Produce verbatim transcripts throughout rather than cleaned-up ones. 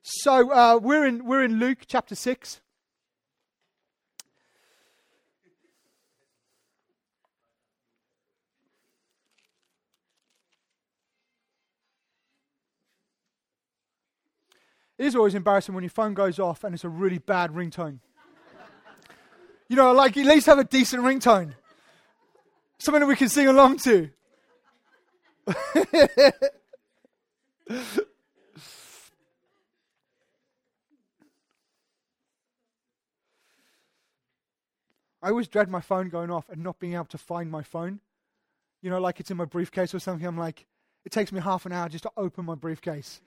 So uh, we're in we're in Luke chapter six. It is always embarrassing when your phone goes off and it's a really bad ringtone. You know, like at least have a decent ringtone, something that we can sing along to. I always dread my phone going off and not being able to find my phone. You know, like it's in my briefcase or something. I'm like, it takes me half an hour just to open my briefcase.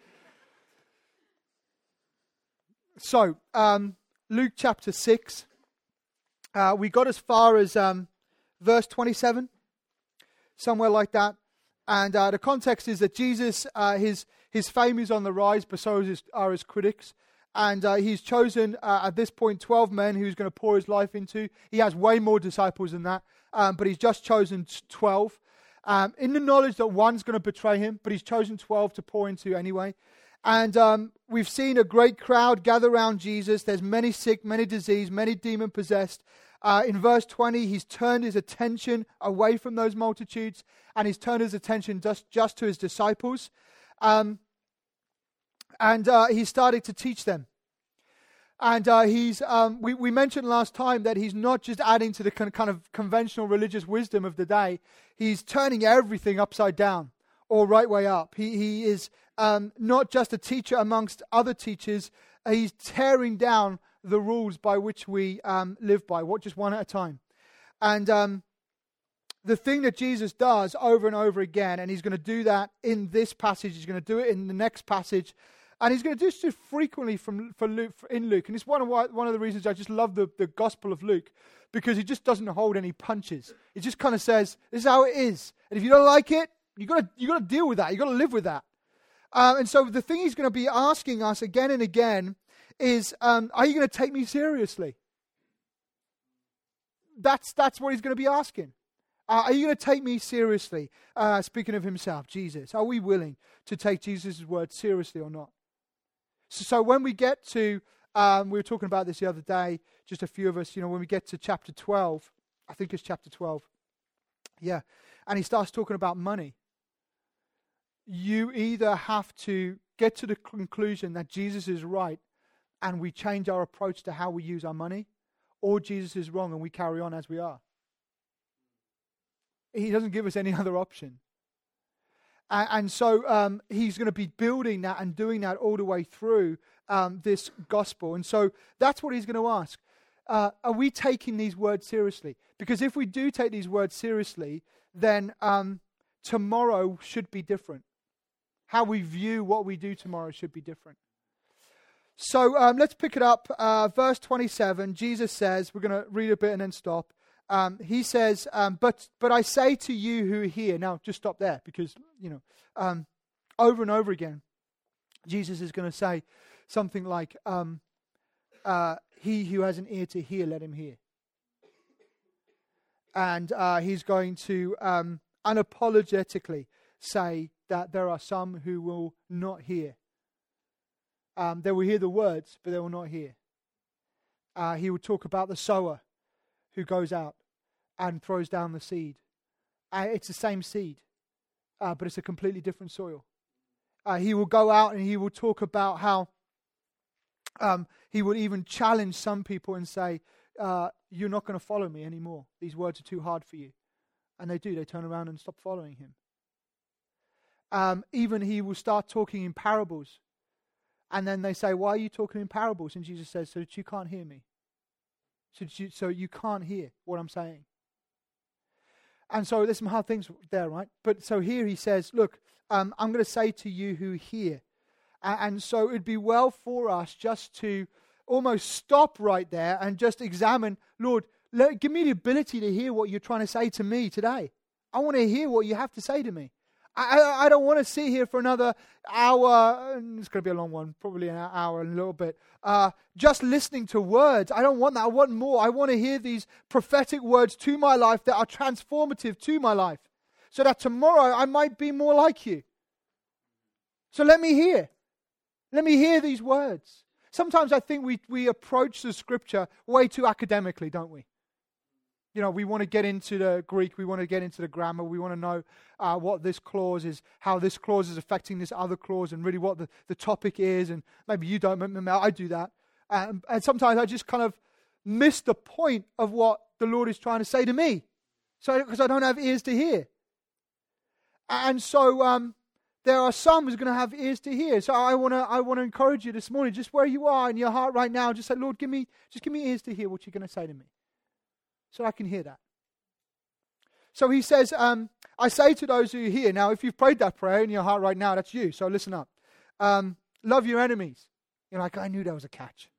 So, um, Luke chapter six. Uh, we got as far as um, verse twenty-seven, somewhere like that. And uh, the context is that Jesus, uh, his his fame is on the rise, but so is, are his critics. And uh, he's chosen, uh, at this point, twelve men who he's going to pour his life into. He has way more disciples than that, um, but he's just chosen twelve. Um, in the knowledge that one's going to betray him, but he's chosen twelve to pour into anyway. And um, we've seen a great crowd gather around Jesus. There's many sick, many diseased, many demon-possessed. Uh, in verse twenty, he's turned his attention away from those multitudes, and he's turned his attention just, just to his disciples. Um, and uh, he started to teach them. And uh, he's um, we, we mentioned last time that he's not just adding to the con- kind of conventional religious wisdom of the day. He's turning everything upside down, or right way up. He, he is um, not just a teacher amongst other teachers. He's tearing down the rules by which we um, live by, what just one at a time. And um, the thing that Jesus does over and over again, and he's going to do that in this passage, he's going to do it in the next passage, and he's going to do this frequently from for Luke in Luke. And it's one of why, one of the reasons I just love the, the Gospel of Luke, because he just doesn't hold any punches. He just kind of says, "This is how it is, and if you don't like it, you got to you got to deal with that. You got to live with that." Uh, and so the thing he's going to be asking us again and again is, um, are you going to take me seriously? That's that's what he's going to be asking. Uh, are you going to take me seriously? Uh, speaking of himself, Jesus. Are we willing to take Jesus' word seriously or not? So, so when we get to, um, we were talking about this the other day, just a few of us, you know, when we get to chapter twelve, I think it's chapter twelve. Yeah. And he starts talking about money. You either have to get to the conclusion that Jesus is right and we change our approach to how we use our money, or Jesus is wrong and we carry on as we are. He doesn't give us any other option. And, and so um, he's going to be building that and doing that all the way through um, this gospel. And so that's what he's going to ask. Uh, are we taking these words seriously? Because if we do take these words seriously, then um, tomorrow should be different. How we view what we do tomorrow should be different. So um, let's pick it up. Uh, verse twenty-seven, Jesus says, we're going to read a bit and then stop. Um, he says, um, but but I say to you who hear. Now, just stop there because, you know, um, over and over again, Jesus is going to say something like, um, uh, he who has an ear to hear, let him hear. And uh, he's going to um, unapologetically say that there are some who will not hear. Um, they will hear the words, but they will not hear. Uh, he will talk about the sower who goes out and throws down the seed. Uh, it's the same seed, uh, but it's a completely different soil. Uh, he will go out and he will talk about how um, he will even challenge some people and say, uh, you're not going to follow me anymore. These words are too hard for you. And they do. They turn around and stop following him. Um, even he will start talking in parables. And then they say, why are you talking in parables? And Jesus says, so that you can't hear me. So you, so you can't hear what I'm saying. And so there's some hard things there, right? But so here he says, look, um, I'm going to say to you who hear. And, and so it'd be well for us just to almost stop right there and just examine, Lord, let, give me the ability to hear what you're trying to say to me today. I want to hear what you have to say to me. I, I, I don't want to sit here for another hour. It's going to be a long one, probably an hour and a little bit. Uh, just listening to words. I don't want that. I want more. I want to hear these prophetic words to my life that are transformative to my life, so that tomorrow I might be more like you. So let me hear. Let me hear these words. Sometimes I think we, we approach the scripture way too academically, don't we? You know, we want to get into the Greek, we want to get into the grammar, we want to know uh, what this clause is, how this clause is affecting this other clause, and really what the, the topic is, and maybe you don't, maybe I do that. Um, and sometimes I just kind of miss the point of what the Lord is trying to say to me, so because I don't have ears to hear. And so um, there are some who's going to have ears to hear. So I want to I want to encourage you this morning, just where you are in your heart right now, just say, Lord, give me just give me ears to hear what you're going to say to me, so I can hear that. So he says, um, I say to those who hear. Now, if you've prayed that prayer in your heart right now, that's you. So listen up. Um, love your enemies. You're like, I knew there was a catch.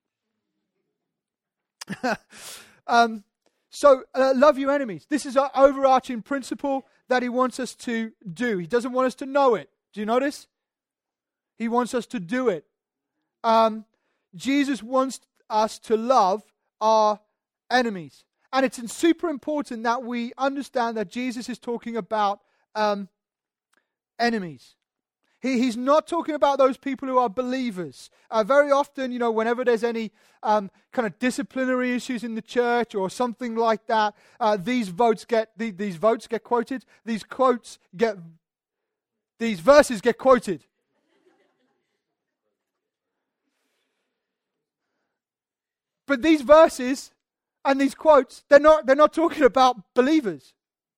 um, so uh, love your enemies. This is our overarching principle that he wants us to do. He doesn't want us to know it. Do you notice? He wants us to do it. Um, Jesus wants us to love our enemies. And it's super important that we understand that Jesus is talking about um, enemies. He, he's not talking about those people who are believers. Uh, very often, you know, whenever there's any um, kind of disciplinary issues in the church or something like that, uh, these votes get the, these votes get quoted. These quotes get these verses get quoted. But these verses and these quotes, they're not they're not talking about believers.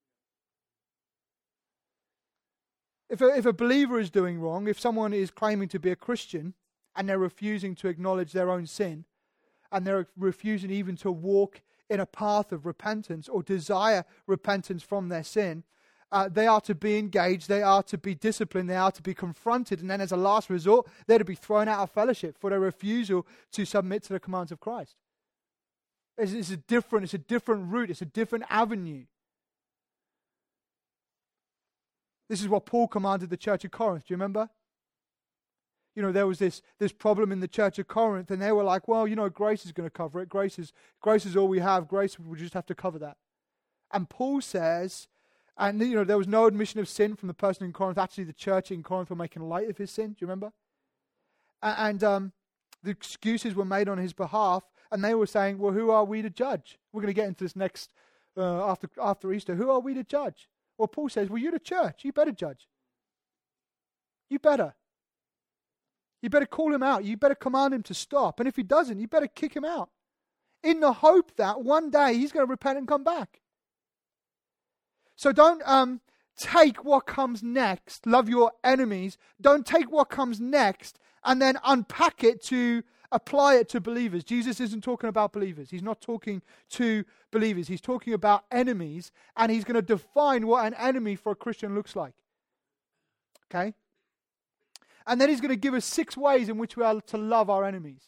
If a, if a believer is doing wrong, if someone is claiming to be a Christian and they're refusing to acknowledge their own sin, and they're refusing even to walk in a path of repentance or desire repentance from their sin, uh, they are to be engaged, they are to be disciplined, they are to be confronted, and then as a last resort, they're to be thrown out of fellowship for their refusal to submit to the commands of Christ. It's, it's a different, it's a different route, it's a different avenue. This is what Paul commanded the church of Corinth. Do you remember? You know, there was this this problem in the church of Corinth, and they were like, well, you know, grace is going to cover it. Grace is, grace is all we have. Grace, we just have to cover that. And Paul says, and, you know, there was no admission of sin from the person in Corinth. Actually, the church in Corinth were making light of his sin. Do you remember? And um, the excuses were made on his behalf, and they were saying, well, who are we to judge? We're going to get into this next, uh, after after Easter. Who are we to judge? Well, Paul says, well, you're the church. You better judge. You better. You better call him out. You better command him to stop. And if he doesn't, you better kick him out. In the hope that one day he's going to repent and come back. So don't um, take what comes next. Love your enemies. Don't take what comes next and then unpack it to apply it to believers. Jesus isn't talking about believers. He's not talking to believers. He's talking about enemies, and he's going to define what an enemy for a Christian looks like. Okay? And then he's going to give us six ways in which we are to love our enemies.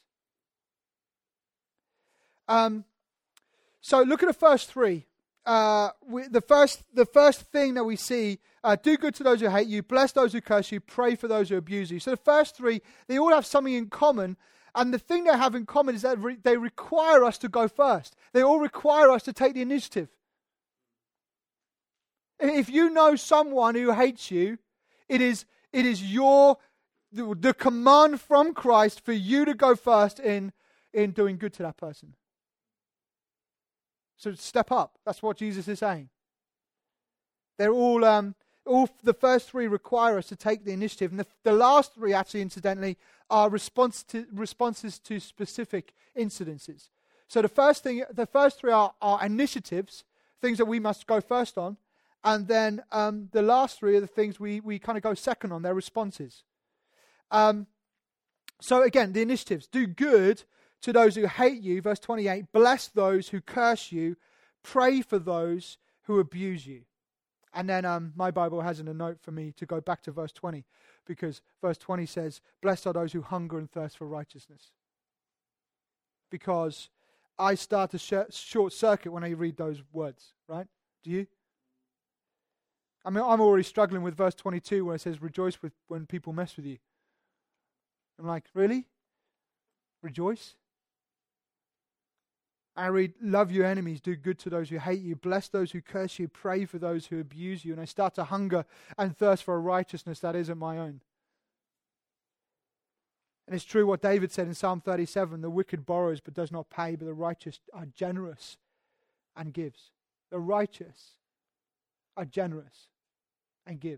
Um, so look at the first three. Uh, we, the first the first thing that we see, uh, do good to those who hate you, bless those who curse you, pray for those who abuse you. So the first three, they all have something in common. And the thing they have in common is that re- they require us to go first. They all require us to take the initiative. If you know someone who hates you, it is it is your the, the command from Christ for you to go first in in doing good to that person. So step up. That's what Jesus is saying. They're all um, all the first three require us to take the initiative, and the, the last three, actually, incidentally, are response to, responses to specific incidences. So the first thing, the first three are, are initiatives, things that we must go first on, and then um, the last three are the things we we kind of go second on. They're responses. Um, so again, the initiatives: do good to those who hate you, verse twenty-eight. Bless those who curse you. Pray for those who abuse you. And then um, my Bible has in a note for me to go back to verse twenty, because verse twenty says, blessed are those who hunger and thirst for righteousness. Because I start to sh- short circuit when I read those words, right? Do you? I mean, I'm already struggling with verse twenty-two where it says, rejoice with when people mess with you. I'm like, really? Rejoice? I read, love your enemies, do good to those who hate you, bless those who curse you, pray for those who abuse you. And I start to hunger and thirst for a righteousness that isn't my own. And it's true what David said in Psalm thirty-seven, the wicked borrows but does not pay, but the righteous are generous and gives. The righteous are generous and give.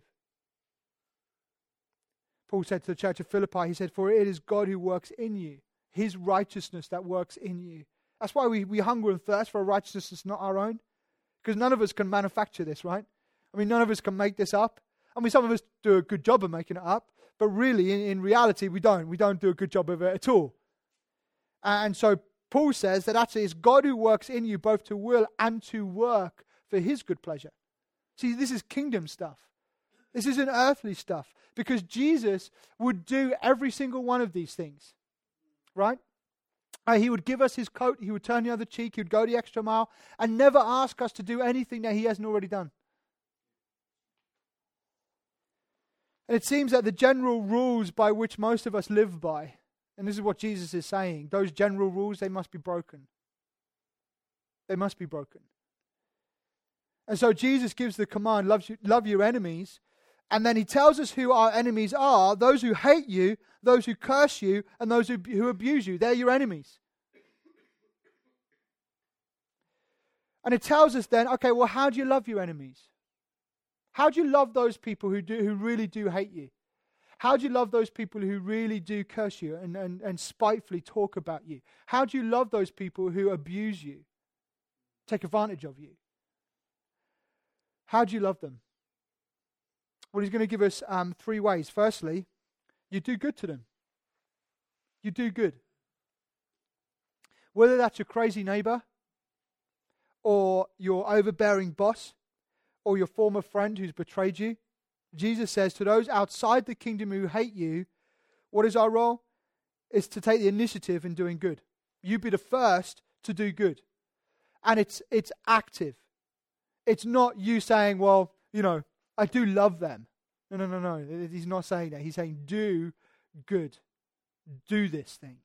Paul said to the church of Philippi, he said, for it is God who works in you, his righteousness that works in you. That's why we, we hunger and thirst for a righteousness that's not our own. Because none of us can manufacture this, right? I mean, none of us can make this up. I mean, some of us do a good job of making it up, but really, in, in reality, we don't. We don't do a good job of it at all. And so Paul says that actually it's God who works in you both to will and to work for his good pleasure. See, this is kingdom stuff. This isn't earthly stuff. Because Jesus would do every single one of these things. Right? Uh, he would give us his coat. He would turn the other cheek. He would go the extra mile. And never ask us to do anything that he hasn't already done. And it seems that the general rules by which most of us live by, and this is what Jesus is saying, those general rules, they must be broken. They must be broken. And so Jesus gives the command, love, you, love your enemies. And then he tells us who our enemies are, those who hate you, those who curse you, and those who, who abuse you. They're your enemies. And it tells us then, okay, well, how do you love your enemies? How do you love those people who do who really do hate you? How do you love those people who really do curse you and, and, and spitefully talk about you? How do you love those people who abuse you, take advantage of you? How do you love them? Well, he's going to give us um, three ways. Firstly, you do good to them. You do good. Whether that's your crazy neighbor, or your overbearing boss, or your former friend who's betrayed you, Jesus says to those outside the kingdom who hate you, what is our role? It's to take the initiative in doing good. You be the first to do good. And it's it's active. It's not you saying, well, you know, I do love them. No, no, no, no. He's not saying that. He's saying do good. Do this thing.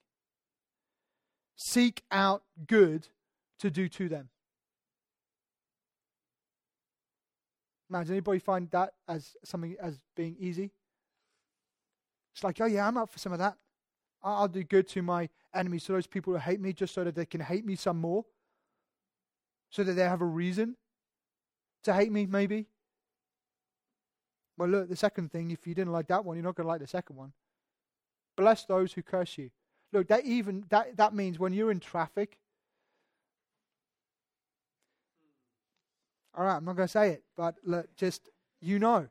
Seek out good to do to them. Man, does anybody find that as something as being easy? It's like, oh yeah, I'm up for some of that. I'll do good to my enemies, to those people who hate me, just so that they can hate me some more. So that they have a reason to hate me, maybe. Well, look, the second thing, if you didn't like that one, you're not going to like the second one. Bless those who curse you. Look, that even that, that means when you're in traffic. All right, I'm not going to say it, but look, just, you know.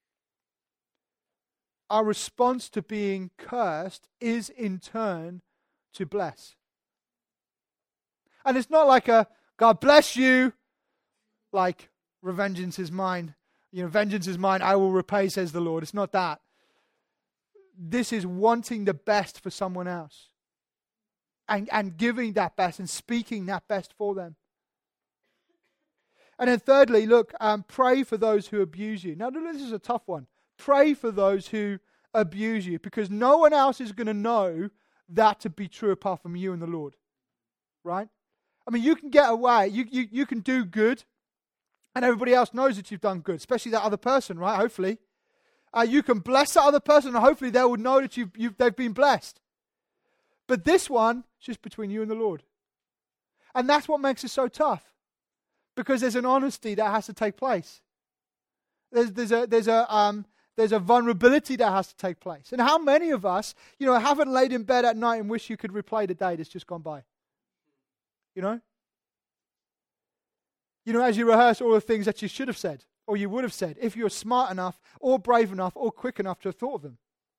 Our response to being cursed is in turn to bless. And it's not like a, God bless you, like, vengeance is mine. You know, vengeance is mine, I will repay, says the Lord. It's not that. This is wanting the best for someone else. And, and giving that best and speaking that best for them. And then thirdly, look, um, pray for those who abuse you. Now, this is a tough one. Pray for those who abuse you, because no one else is going to know that to be true apart from you and the Lord. Right? I mean, you can get away. You, you, you can do good, and everybody else knows that you've done good, especially that other person, right? Hopefully. Uh, you can bless that other person, and hopefully they will know that you've, you've, they've been blessed. But this one, is just between you and the Lord. And that's what makes it so tough. Because there's an honesty that has to take place. There's, there's, a, there's, a, um, there's a vulnerability that has to take place. And how many of us, you know, haven't laid in bed at night and wish you could replay the day that's just gone by? You know? You know, as you rehearse all the things that you should have said, or you would have said, if you were smart enough, or brave enough, or quick enough to have thought of them.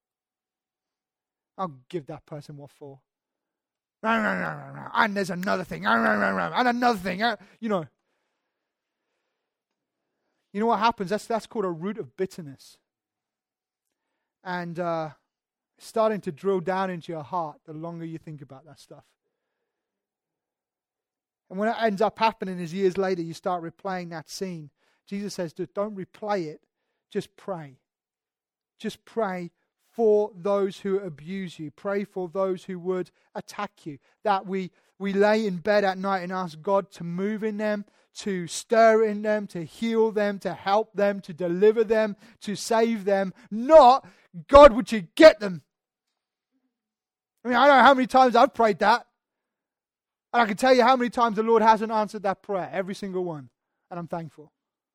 I'll give that person what for. And there's another thing. And another thing. You know. You know what happens? That's that's called a root of bitterness. And uh, starting to drill down into your heart the longer you think about that stuff. And when it ends up happening is years later, you start replaying that scene. Jesus says, don't replay it. Just pray. Just pray for those who abuse you. Pray for those who would attack you. That we, we lay in bed at night and ask God to move in them, to stir in them, to heal them, to help them, to deliver them, to save them. Not, God, would you get them? I mean, I don't know how many times I've prayed that. And I can tell you how many times the Lord hasn't answered that prayer. Every single one. And I'm thankful.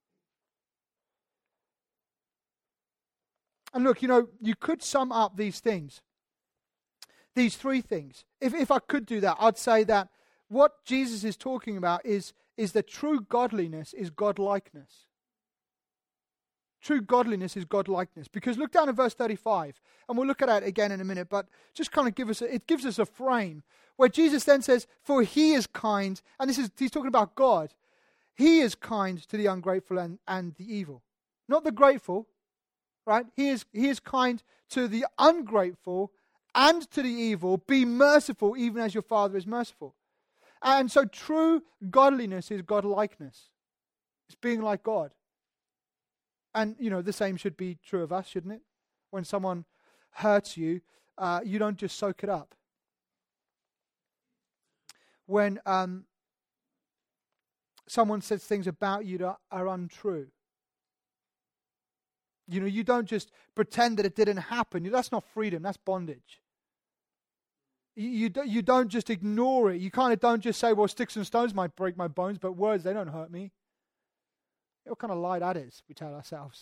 And look, you know, you could sum up these things. These three things. If if I could do that, I'd say that what Jesus is talking about is, is that true godliness is godlikeness. True godliness is godlikeness. Because look down at verse thirty-five, and we'll look at it again in a minute, but just kind of give us, a, it gives us a frame, where Jesus then says, for he is kind, and this is, he's talking about God, he is kind to the ungrateful and, and the evil. Not the grateful, right? He is, he is kind to the ungrateful and to the evil. Be merciful even as your Father is merciful. And so true godliness is godlikeness. It's being like God. And, you know, the same should be true of us, shouldn't it? When someone hurts you, uh, you don't just soak it up. When um, someone says things about you that are untrue, you know, you don't just pretend that it didn't happen. That's not freedom, that's bondage. You, you, do, you don't just ignore it. You kind of don't just say, well, sticks and stones might break my bones, but words, they don't hurt me. What kind of lie that is, we tell ourselves.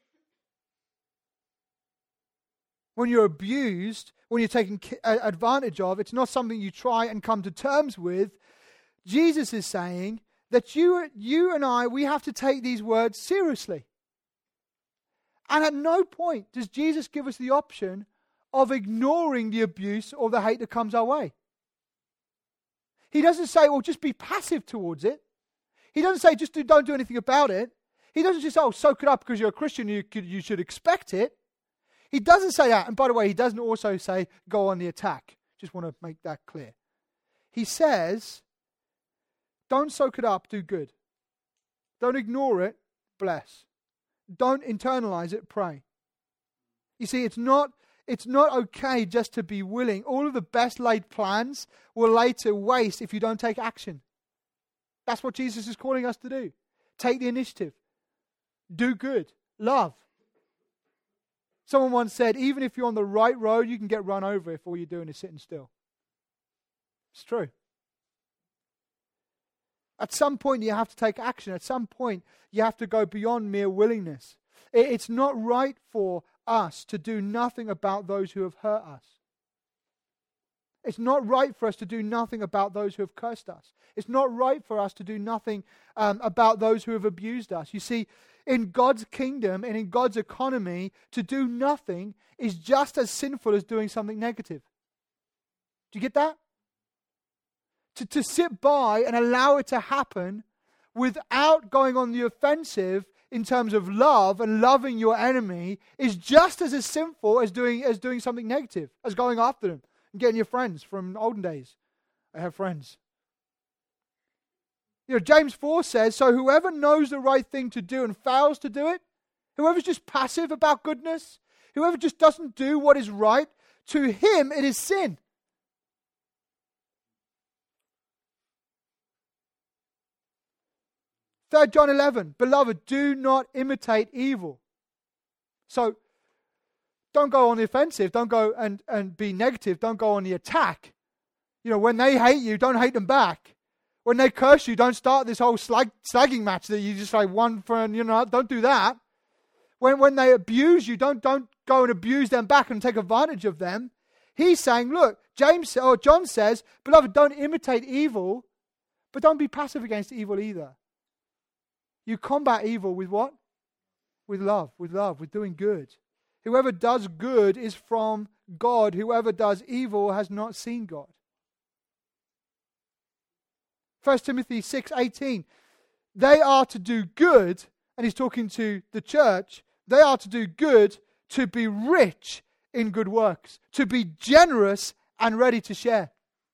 When you're abused, when you're taken advantage of, it's not something you try and come to terms with. Jesus is saying that you, you and I, we have to take these words seriously. And at no point does Jesus give us the option of ignoring the abuse or the hate that comes our way. He doesn't say, well, just be passive towards it. He doesn't say, just do, don't do anything about it. He doesn't just say, oh, soak it up because you're a Christian, you, could, you should expect it. He doesn't say that. And by the way, he doesn't also say, go on the attack. Just want to make that clear. He says, don't soak it up, do good. Don't ignore it, bless. Don't internalize it, pray. You see, it's not, it's not okay just to be willing. All of the best laid plans will later waste if you don't take action. That's what Jesus is calling us to do. Take the initiative. Do good. Love. Someone once said, even if you're on the right road, you can get run over if all you're doing is sitting still. It's true. At some point, you have to take action. At some point, you have to go beyond mere willingness. It's not right for us to do nothing about those who have hurt us. It's not right for us to do nothing about those who have cursed us. It's not right for us to do nothing um, about those who have abused us. You see, in God's kingdom and in God's economy, to do nothing is just as sinful as doing something negative. Do you get that? To, to sit by and allow it to happen without going on the offensive in terms of love and loving your enemy is just as, as sinful as doing, as doing something negative, as going after them and getting your friends from olden days. I have friends. You know, James four says, so whoever knows the right thing to do and fails to do it, whoever's just passive about goodness, whoever just doesn't do what is right, to him it is sin. Third John eleven, beloved, do not imitate evil. So, don't go on the offensive, don't go and, and be negative, don't go on the attack. You know, when they hate you, don't hate them back. When they curse you, don't start this whole slag, slagging match that you just like one for, you know, don't do that. When when they abuse you, don't don't go and abuse them back and take advantage of them. He's saying, look, James or John says, beloved, don't imitate evil, but don't be passive against evil either. You combat evil with what? With love, with love, with doing good. Whoever does good is from God. Whoever does evil has not seen God. First Timothy six eighteen. They are to do good, and he's talking to the church, they are to do good, to be rich in good works, to be generous and ready to share.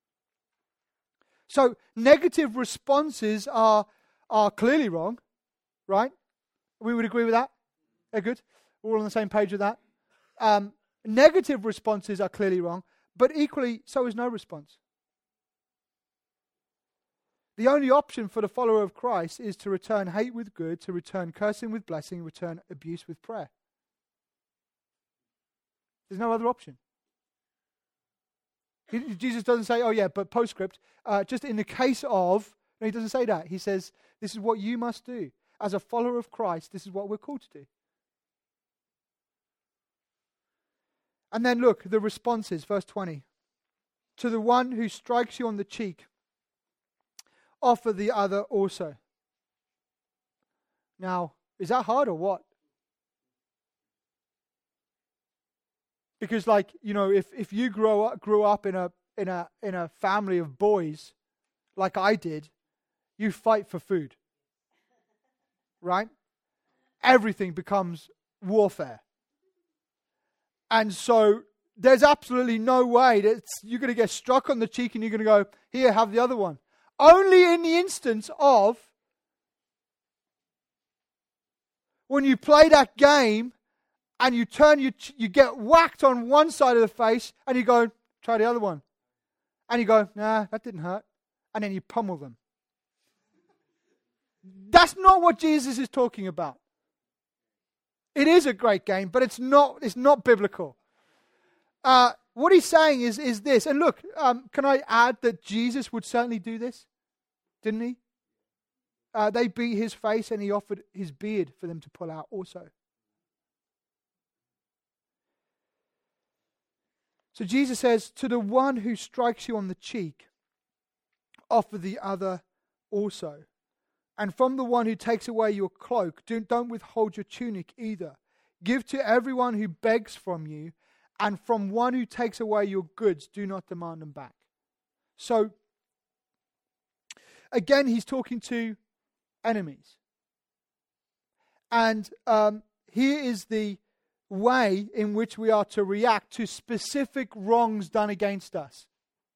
So negative responses are, are clearly wrong, right? We would agree with that? Yeah, good. We're all on the same page with that. Um, negative responses are clearly wrong, but equally so is no response. The only option for the follower of Christ is to return hate with good, to return cursing with blessing, return abuse with prayer. There's no other option. He, Jesus doesn't say, oh yeah, but postscript, uh, just in the case of, no, he doesn't say that. He says, this is what you must do. As a follower of Christ, this is what we're called to do. And then look, the responses, verse twenty. To the one who strikes you on the cheek, offer the other also. Now, is that hard or what? Because, like, you know, if, if you grow up grew up in a in a in a family of boys, like I did, you fight for food. Right? Everything becomes warfare. And so there's absolutely no way that you're going to get struck on the cheek and you're going to go, here, have the other one. Only in the instance of when you play that game and you turn, you, you get whacked on one side of the face and you go, try the other one. And you go, nah, that didn't hurt. And then you pummel them. That's not what Jesus is talking about. It is a great game, but it's not, it's not biblical. Uh, what he's saying is, is this. And look, um, can I add that Jesus would certainly do this? Didn't he? Uh, they beat his face and he offered his beard for them to pull out also. So Jesus says, to the one who strikes you on the cheek, offer the other also. And from the one who takes away your cloak, do, don't withhold your tunic either. Give to everyone who begs from you, and from one who takes away your goods, do not demand them back. So, again, he's talking to enemies. And um, here is the way in which we are to react to specific wrongs done against us.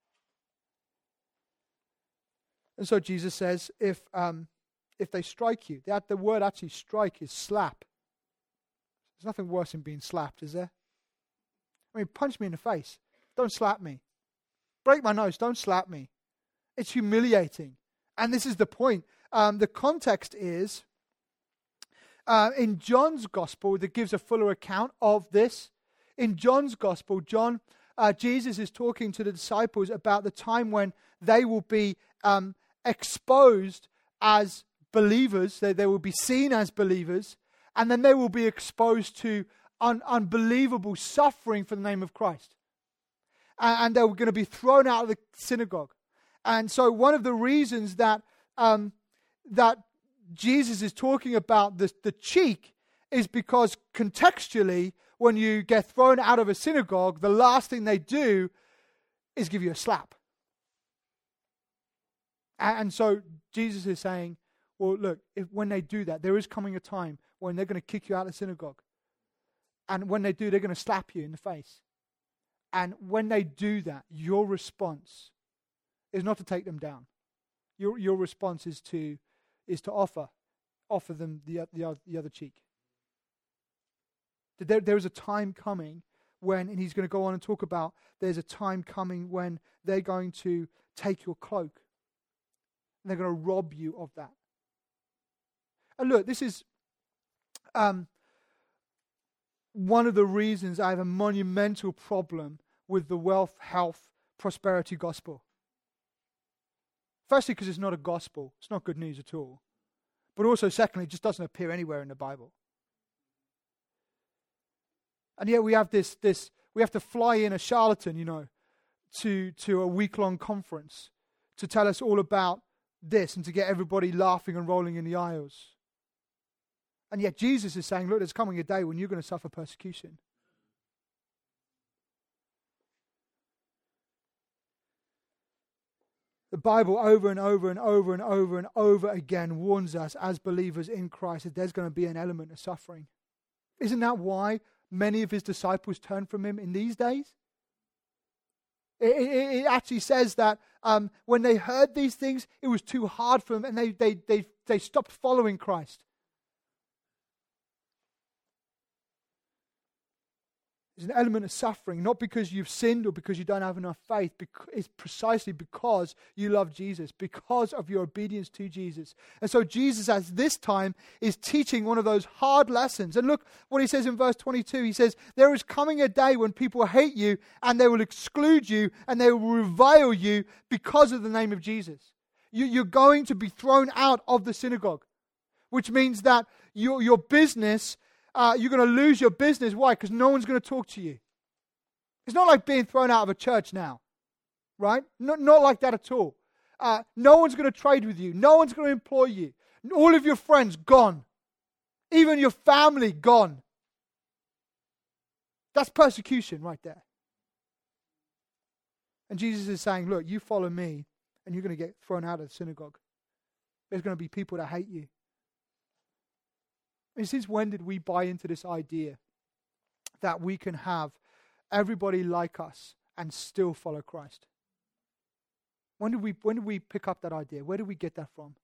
And so Jesus says, if um, if they strike you, that the word actually strike is slap. There's nothing worse than being slapped, is there? I mean, punch me in the face. Don't slap me. Break my nose. Don't slap me. It's humiliating. And this is the point. Um, the context is, uh, in John's gospel that gives a fuller account of this. In John's gospel, John, uh, Jesus is talking to the disciples about the time when they will be um, exposed as believers. They, they will be seen as believers. And then they will be exposed to un- unbelievable suffering for the name of Christ. And, and they were going to be thrown out of the synagogue. And so one of the reasons that um, that Jesus is talking about the, the cheek is because contextually, when you get thrown out of a synagogue, the last thing they do is give you a slap. And, and so Jesus is saying, well, look, if when they do that, there is coming a time when they're going to kick you out of the synagogue. And when they do, they're going to slap you in the face. And when they do that, your response is not to take them down. Your your response is to is to offer offer them the the, the other cheek. There there is a time coming when, and he's going to go on and talk about, there's a time coming when they're going to take your cloak. And they're going to rob you of that. And look, this is um, one of the reasons I have a monumental problem with the wealth, health, prosperity gospel. Firstly, because it's not a gospel. It's not good news at all. But also, secondly, it just doesn't appear anywhere in the Bible. And yet we have this, this we have to fly in a charlatan, you know, to, to a week-long conference to tell us all about this and to get everybody laughing and rolling in the aisles. And yet Jesus is saying, look, there's coming a day when you're going to suffer persecution. The Bible over and over and over and over and over again warns us as believers in Christ that there's going to be an element of suffering. Isn't that why many of his disciples turned from him in these days? It, it, it actually says that um, when they heard these things, it was too hard for them and they, they, they, they stopped following Christ. There's an element of suffering, not because you've sinned or because you don't have enough faith. It's precisely because you love Jesus, because of your obedience to Jesus. And so Jesus, at this time, is teaching one of those hard lessons. And look what he says in verse twenty-two. He says, there is coming a day when people hate you and they will exclude you and they will revile you because of the name of Jesus. You, you're going to be thrown out of the synagogue, which means that your, your business... Uh, you're going to lose your business. Why? Because no one's going to talk to you. It's not like being thrown out of a church now, right? Not, not like that at all. Uh, no one's going to trade with you. No one's going to employ you. All of your friends gone. Even your family gone. That's persecution right there. And Jesus is saying, look, you follow me and you're going to get thrown out of the synagogue. There's going to be people that hate you. And since when did we buy into this idea that we can have everybody like us and still follow Christ? When did we when did we pick up that idea? Where did we get that from?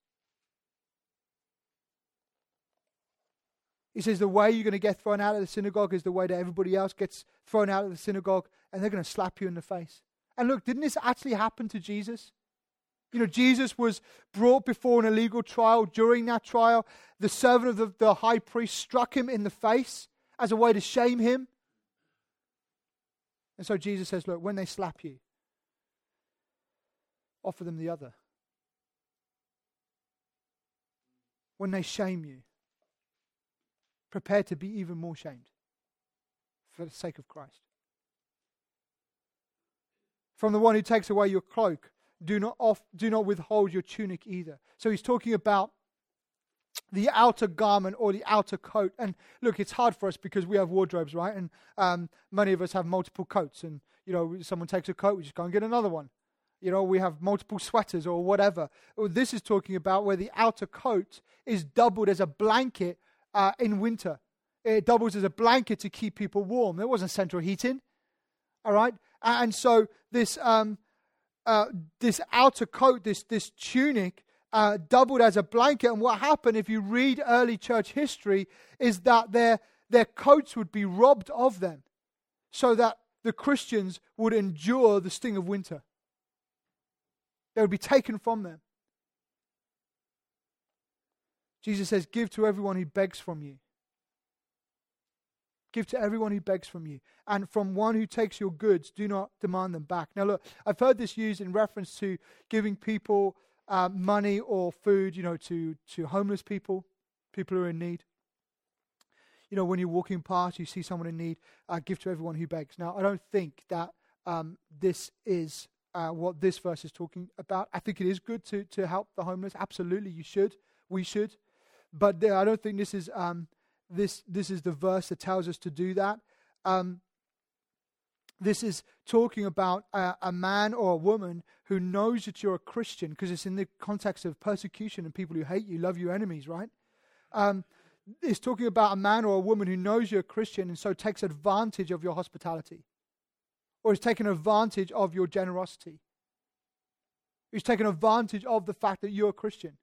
He says the way you're going to get thrown out of the synagogue is the way that everybody else gets thrown out of the synagogue, and they're going to slap you in the face. And look, didn't this actually happen to Jesus? You know, Jesus was brought before an illegal trial. During that trial, the servant of the, the high priest struck him in the face as a way to shame him. And so Jesus says, look, when they slap you, offer them the other. When they shame you, prepare to be even more shamed for the sake of Christ. From the one who takes away your cloak, Do not off, do not withhold your tunic either. So he's talking about the outer garment or the outer coat. And look, it's hard for us because we have wardrobes, right? And um, many of us have multiple coats. And, you know, someone takes a coat, we just go and get another one. You know, we have multiple sweaters or whatever. Well, this is talking about where the outer coat is doubled as a blanket uh, in winter. It doubles as a blanket to keep people warm. There wasn't central heating. All right? And so this... Um, Uh, this outer coat, this this tunic, uh, doubled as a blanket. And what happened, if you read early church history, is that their their coats would be robbed of them, so that the Christians would endure the sting of winter. They would be taken from them. Jesus says, "Give to everyone who begs from you. Give to everyone who begs from you. And from one who takes your goods, do not demand them back." Now look, I've heard this used in reference to giving people uh, money or food, you know, to, to homeless people, people who are in need. You know, when you're walking past, you see someone in need, uh, give to everyone who begs. Now, I don't think that um, this is uh, what this verse is talking about. I think it is good to, to help the homeless. Absolutely, you should. We should. But uh, I don't think this is... Um, This this is the verse that tells us to do that. Um, this is talking about a, a man or a woman who knows that you're a Christian, because it's in the context of persecution and people who hate you, love your enemies, right? Um, it's talking about a man or a woman who knows you're a Christian and so takes advantage of your hospitality, or is taking advantage of your generosity. Who's taken advantage of the fact that you're a Christian.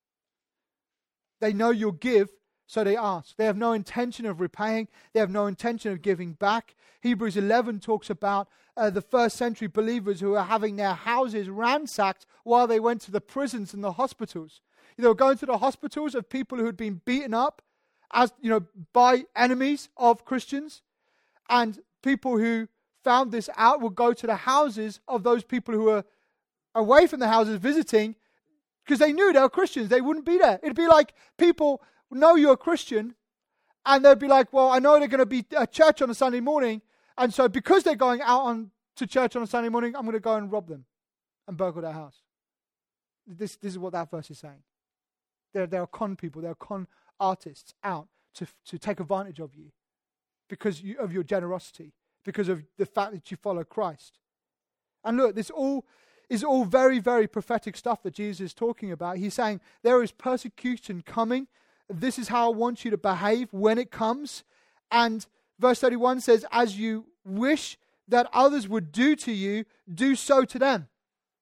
They know you'll give, so they ask. They have no intention of repaying. They have no intention of giving back. Hebrews eleven talks about uh, the first century believers who are having their houses ransacked while they went to the prisons and the hospitals. They were going to the hospitals of people who had been beaten up as you know by enemies of Christians, and people who found this out would go to the houses of those people who were away from the houses visiting, because they knew they were Christians. They wouldn't be there. It'd be like people know you're a Christian, and they'd be like, well, I know they're going to be at church on a Sunday morning, and so because they're going out on to church on a Sunday morning, I'm going to go and rob them and burgle their house. This, this is what that verse is saying. There, there are con people, there are con artists out to, to take advantage of you because you, of your generosity, because of the fact that you follow Christ. And look, this all is all very, very prophetic stuff that Jesus is talking about. He's saying there is persecution coming. This is how I want you to behave when it comes. And verse thirty-one says, as you wish that others would do to you, do so to them.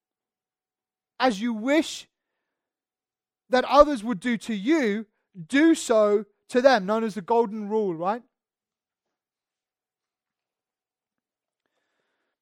As you wish that others would do to you, do so to them. Known as the golden rule, right?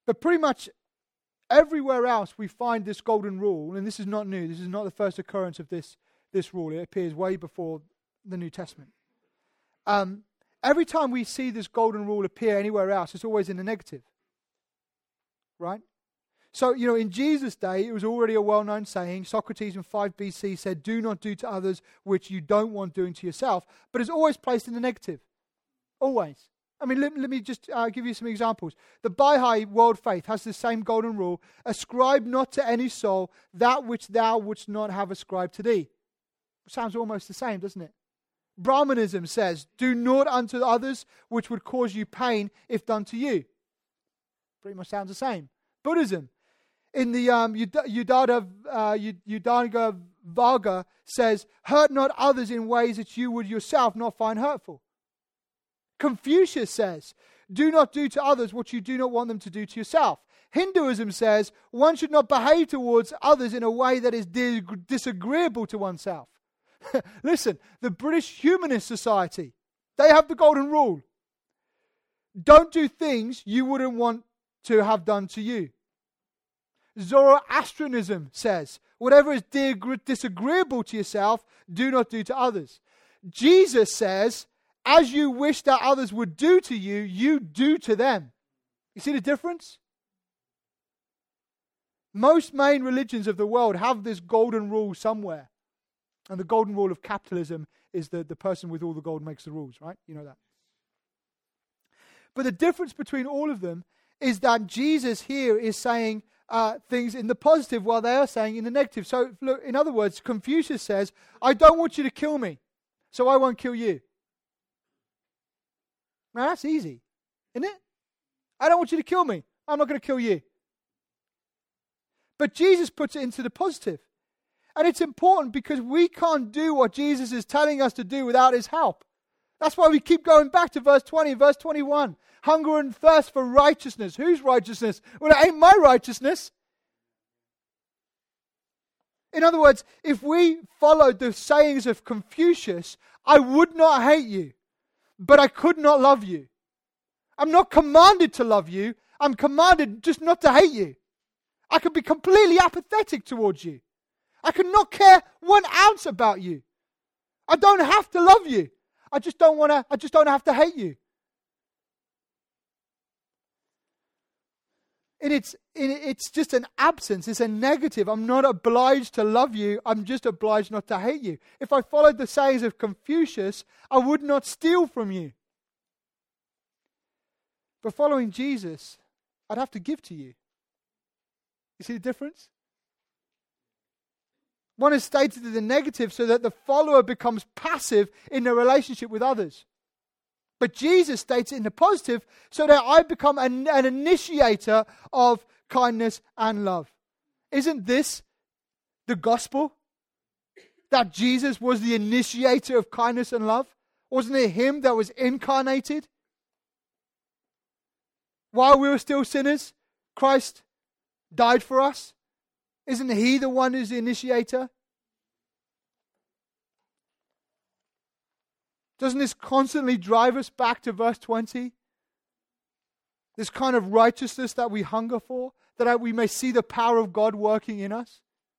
But pretty much everywhere else we find this golden rule, and this is not new. This is not the first occurrence of this, this rule. It appears way before the New Testament. Um, every time we see this golden rule appear anywhere else, it's always in the negative. Right? So, you know, in Jesus' day, it was already a well-known saying. Socrates in five B C said, do not do to others which you don't want doing to yourself. But it's always placed in the negative. Always. I mean, let, let me just uh, give you some examples. The Baha'i World Faith has the same golden rule. Ascribe not to any soul that which thou wouldst not have ascribed to thee. Sounds almost the same, doesn't it? Brahmanism says, do naught unto others which would cause you pain if done to you. Pretty much sounds the same. Buddhism, in the um, Udada, uh, Udanga Varga says, hurt not others in ways that you would yourself not find hurtful. Confucius says, do not do to others what you do not want them to do to yourself. Hinduism says, one should not behave towards others in a way that is di- disagreeable to oneself. Listen, the British Humanist Society, they have the golden rule. Don't do things you wouldn't want to have done to you. Zoroastrianism says, whatever is di- disagreeable to yourself, do not do to others. Jesus says, as you wish that others would do to you, you do to them. You see the difference? Most main religions of the world have this golden rule somewhere. And the golden rule of capitalism is that the person with all the gold makes the rules, right? You know that. But the difference between all of them is that Jesus here is saying uh, things in the positive while they are saying in the negative. So, look, in other words, Confucius says, I don't want you to kill me, so I won't kill you. Now, that's easy, isn't it? I don't want you to kill me. I'm not going to kill you. But Jesus puts it into the positive. And it's important because we can't do what Jesus is telling us to do without his help. That's why we keep going back to verse twenty, verse twenty-one. Hunger and thirst for righteousness. Whose righteousness? Well, it ain't my righteousness. In other words, if we followed the sayings of Confucius, I would not hate you, but I could not love you. I'm not commanded to love you. I'm commanded just not to hate you. I could be completely apathetic towards you. I could not care one ounce about you. I don't have to love you. I just don't want to, I just don't have to hate you. And it's, it's just an absence. It's a negative. I'm not obliged to love you. I'm just obliged not to hate you. If I followed the sayings of Confucius, I would not steal from you. But following Jesus, I'd have to give to you. You see the difference? One is stated in the negative so that the follower becomes passive in their relationship with others. But Jesus states it in the positive so that I become an, an initiator of kindness and love. Isn't this the gospel? That Jesus was the initiator of kindness and love? Wasn't it him that was incarnated? While we were still sinners, Christ died for us. Isn't he the one who's the initiator? Doesn't this constantly drive us back to verse twenty? This kind of righteousness that we hunger for, that we may see the power of God working in us.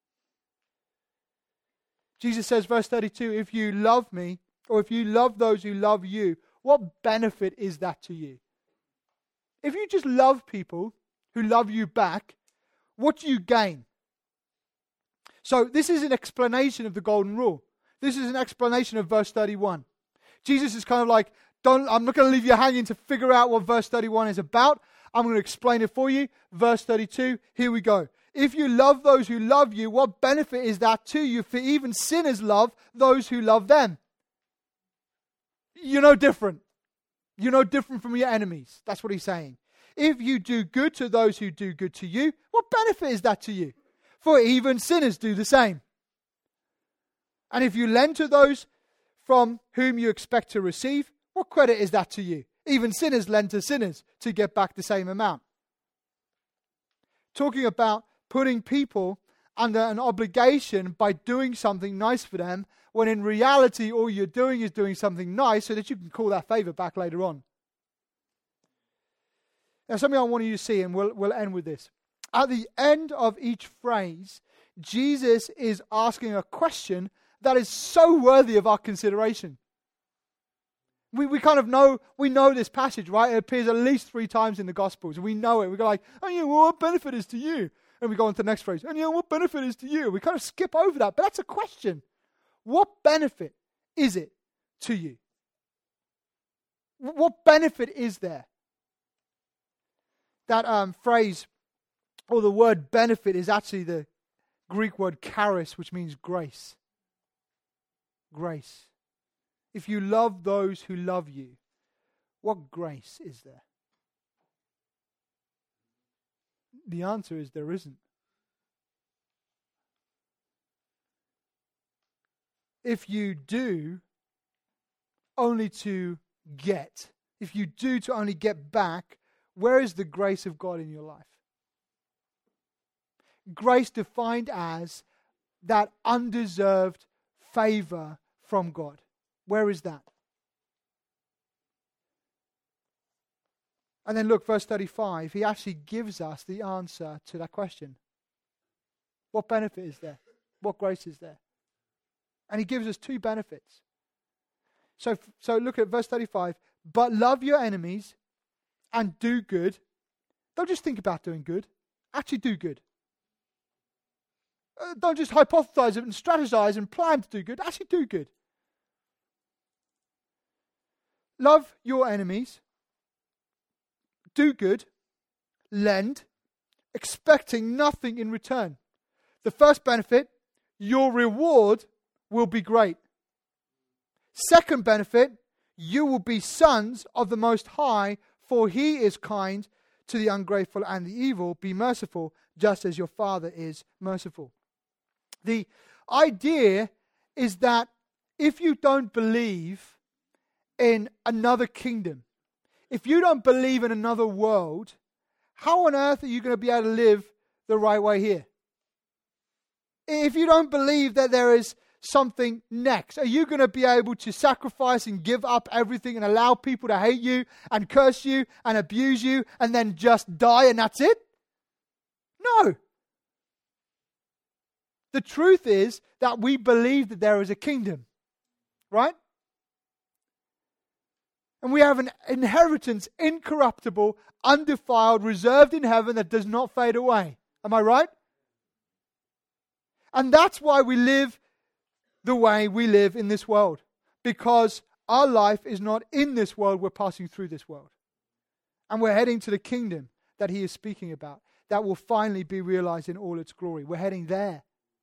Jesus says, verse thirty-two, if you love me, or if you love those who love you, what benefit is that to you? If you just love people who love you back, what do you gain? So this is an explanation of the golden rule. This is an explanation of verse thirty-one. Jesus is kind of like, don't, I'm not going to leave you hanging to figure out what verse thirty-one is about. I'm going to explain it for you. Verse thirty-two, here we go. If you love those who love you, what benefit is that to you? For even sinners love those who love them. You're no different. You're no different from your enemies. That's what he's saying. If you do good to those who do good to you, what benefit is that to you? For even sinners do the same. And if you lend to those from whom you expect to receive, what credit is that to you? Even sinners lend to sinners to get back the same amount. Talking about putting people under an obligation by doing something nice for them, when in reality all you're doing is doing something nice so that you can call that favor back later on. Now, something I want you to see, and we'll, we'll end with this. At the end of each phrase, Jesus is asking a question that is so worthy of our consideration. We we kind of know, we know this passage, right? It appears at least three times in the Gospels. And we know it. We go like, oh yeah, well, what benefit is to you? And we go on to the next phrase. And yeah, what benefit is to you? We kind of skip over that. But that's a question. What benefit is it to you? What benefit is there? That um, phrase, or the word benefit, is actually the Greek word charis, which means grace. Grace. If you love those who love you, what grace is there? The answer is there isn't. If you do only to get, if you do to only get back, where is the grace of God in your life? Grace defined as that undeserved favor from God. Where is that? And then look, verse thirty-five, he actually gives us the answer to that question. What benefit is there? What grace is there? And he gives us two benefits. So, so look at verse thirty-five. But love your enemies and do good. Don't just think about doing good. Actually do good. Uh, don't just hypothesize and strategize and plan to do good. Actually do good. Love your enemies. Do good. Lend. Expecting nothing in return. The first benefit, your reward will be great. Second benefit, you will be sons of the Most High, for He is kind to the ungrateful and the evil. Be merciful, just as your Father is merciful. The idea is that if you don't believe in another kingdom, if you don't believe in another world, how on earth are you going to be able to live the right way here? If you don't believe that there is something next, are you going to be able to sacrifice and give up everything and allow people to hate you and curse you and abuse you and then just die and that's it? No. The truth is that we believe that there is a kingdom, right? And we have an inheritance, incorruptible, undefiled, reserved in heaven that does not fade away. Am I right? And that's why we live the way we live in this world. Because our life is not in this world, we're passing through this world. And we're heading to the kingdom that he is speaking about, that will finally be realized in all its glory. We're heading there.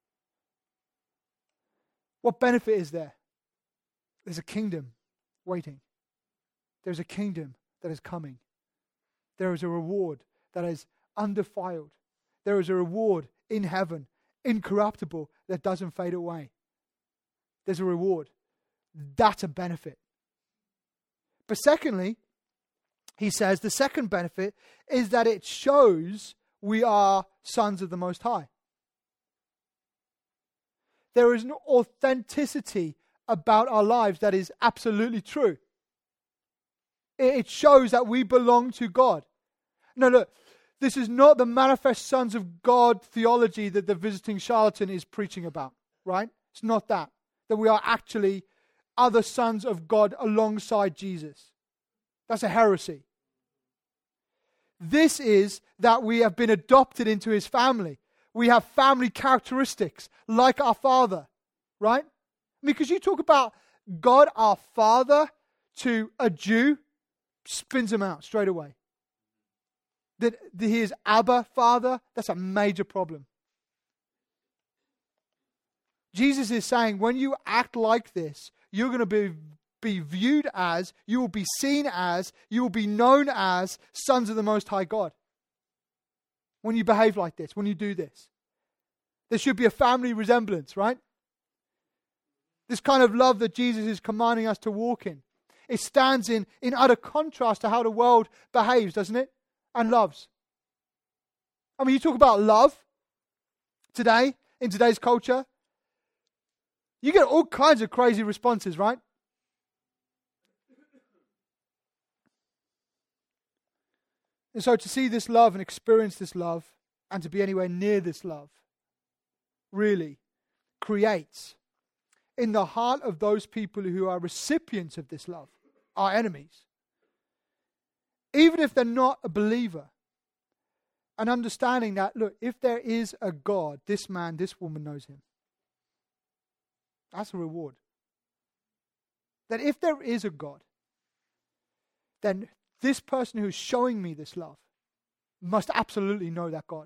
What benefit is there? There's a kingdom waiting. There's a kingdom that is coming. There is a reward that is undefiled. There is a reward in heaven, incorruptible, that doesn't fade away. There's a reward. That's a benefit. But secondly, he says the second benefit is that it shows we are sons of the Most High. There is an authenticity about our lives that is absolutely true. It shows that we belong to God. No, look, this is not the manifest sons of God theology that the visiting charlatan is preaching about, right? It's not that. That we are actually other sons of God alongside Jesus. That's a heresy. This is that we have been adopted into his family. We have family characteristics like our Father, right? Because you talk about God our Father to a Jew, spins him out straight away. That he is Abba, Father, that's a major problem. Jesus is saying when you act like this, you're going to be, be viewed as, you will be seen as, you will be known as sons of the Most High God. When you behave like this, when you do this. There should be a family resemblance, right? This kind of love that Jesus is commanding us to walk in. It stands in, in utter contrast to how the world behaves, doesn't it? And loves. I mean, you talk about love today, in today's culture. You get all kinds of crazy responses, right? And so to see this love and experience this love and to be anywhere near this love really creates in the heart of those people who are recipients of this love, our enemies, even if they're not a believer, and understanding that, look, if there is a God, this man, this woman knows him. That's a reward. That if there is a God, then this person who's showing me this love must absolutely know that God.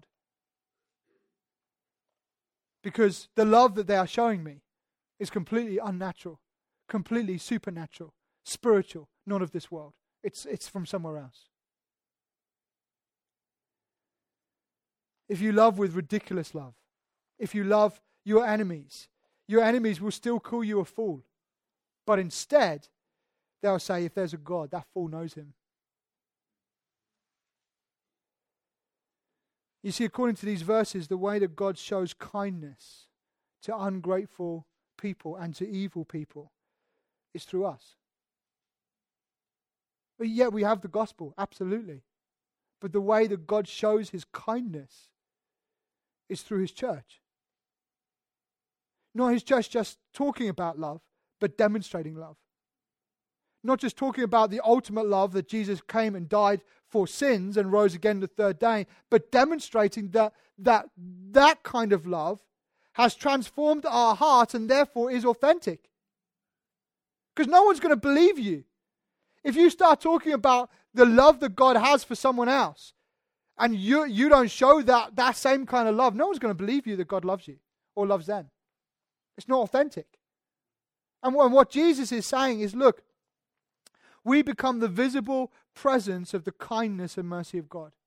Because the love that they are showing me is completely unnatural, completely supernatural, spiritual, not of this world. It's, it's from somewhere else. If you love with ridiculous love, if you love your enemies, your enemies will still call you a fool. But instead, they'll say, if there's a God, that fool knows him. You see, according to these verses, the way that God shows kindness to ungrateful people and to evil people is through us. But yet we have the gospel, absolutely. But the way that God shows his kindness is through his church. Not his church just talking about love, but demonstrating love. Not just talking about the ultimate love that Jesus came and died for sins and rose again the third day, but demonstrating that that, that kind of love has transformed our hearts and therefore is authentic. Because no one's going to believe you. If you start talking about the love that God has for someone else, and you you don't show that, that same kind of love, no one's going to believe you that God loves you or loves them. It's not authentic. And what Jesus is saying is, look, we become the visible presence of the kindness and mercy of God.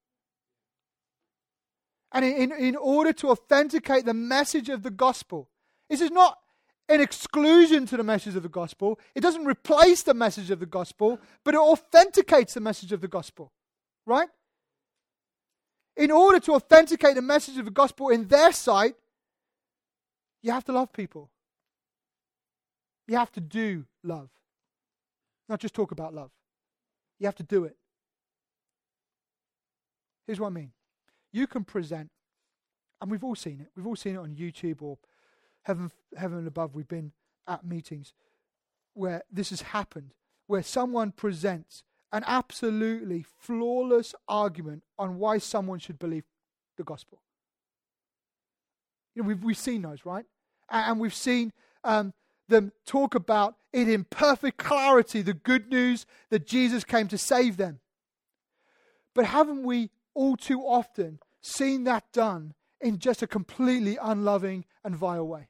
And in, in order to authenticate the message of the gospel, this is not an exclusion to the message of the gospel. It doesn't replace the message of the gospel, but it authenticates the message of the gospel. Right? In order to authenticate the message of the gospel in their sight, you have to love people. You have to do love. Not just talk about love. You have to do it. Here's what I mean. You can present, and we've all seen it. We've all seen it on YouTube or heaven, heaven and above. We've been at meetings where this has happened, where someone presents an absolutely flawless argument on why someone should believe the gospel. You know, we've we've seen those, right? And we've seen um, them talk about it in perfect clarity, the good news that Jesus came to save them. But haven't we all too often seen that done in just a completely unloving and vile way?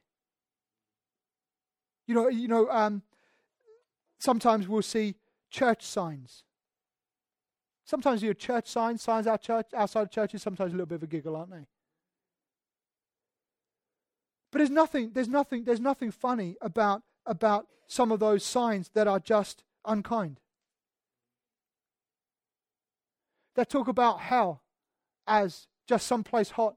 You know, you know. Um, sometimes we'll see church signs. Sometimes you know church signs, signs out church, outside of churches. Sometimes a little bit of a giggle, aren't they? But there's nothing. There's nothing. There's nothing funny about about some of those signs that are just unkind. That talk about hell as just someplace hot.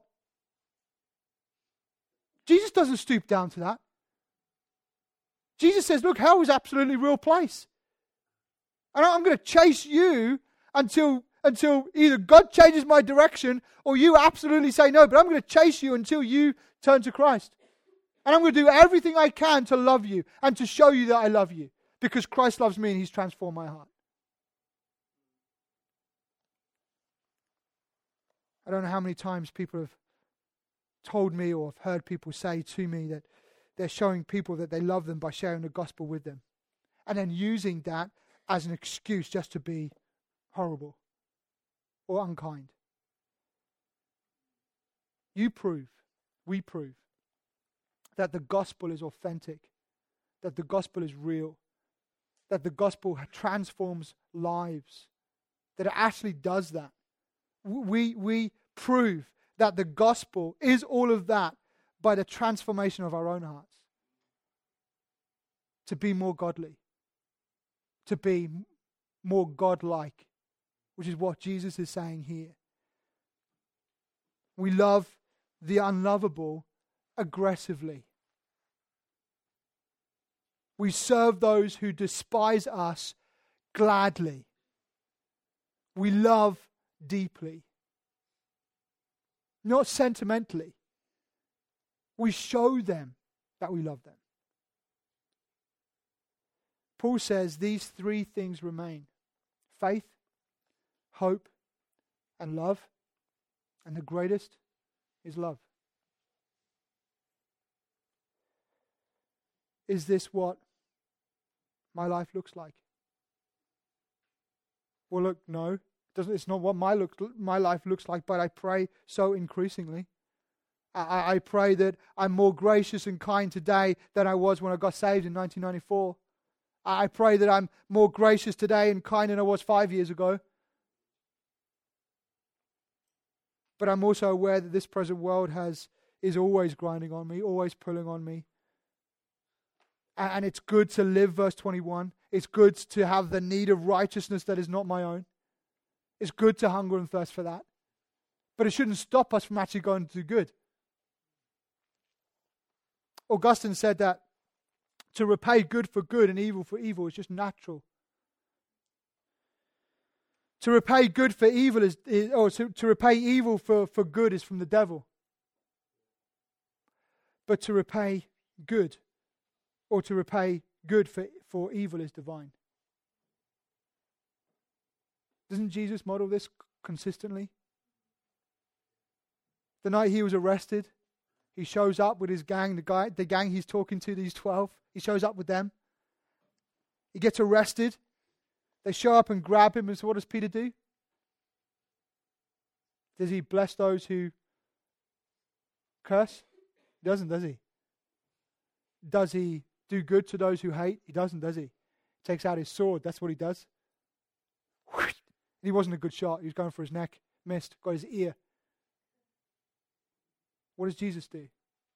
Jesus doesn't stoop down to that. Jesus says, look, hell is absolutely real place. And I'm going to chase you until, until either God changes my direction or you absolutely say no, but I'm going to chase you until you turn to Christ. And I'm going to do everything I can to love you and to show you that I love you because Christ loves me and he's transformed my heart. I don't know how many times people have told me or have heard people say to me that they're showing people that they love them by sharing the gospel with them. And then using that as an excuse just to be horrible or unkind. You prove, we prove, that the gospel is authentic, that the gospel is real, that the gospel transforms lives, that it actually does that. We, we prove that the gospel is all of that by the transformation of our own hearts. To be more godly. To be more God-like. Which is what Jesus is saying here. We love the unlovable aggressively. We serve those who despise us gladly. We love deeply. Not sentimentally. We show them that we love them. Paul says these three things remain: faith, hope, and love. And the greatest is love. Is this what my life looks like? Well, look, no. Doesn't, it's not what my, look, my life looks like, but I pray so increasingly. I, I pray that I'm more gracious and kind today than I was when I got saved in nineteen ninety-four. I pray that I'm more gracious today and kind than I was five years ago. But I'm also aware that this present world has is always grinding on me, always pulling on me. And it's good to live, verse twenty-one. It's good to have the need of righteousness that is not my own. It's good to hunger and thirst for that. But it shouldn't stop us from actually going to do good. Augustine said that to repay good for good and evil for evil is just natural. To repay good for evil is, is or to, to repay evil for, for good is from the devil. But to repay good, or to repay good for, for evil is divine. Doesn't Jesus model this consistently? The night he was arrested, he shows up with his gang, the guy, the gang he's talking to, these twelve. He shows up with them. He gets arrested. They show up and grab him, and so what does Peter do? Does he bless those who curse? He doesn't, does he? Does he do good to those who hate? He doesn't, does he? He takes out his sword. That's what he does. He wasn't a good shot. He was going for his neck. Missed. Got his ear. What does Jesus do?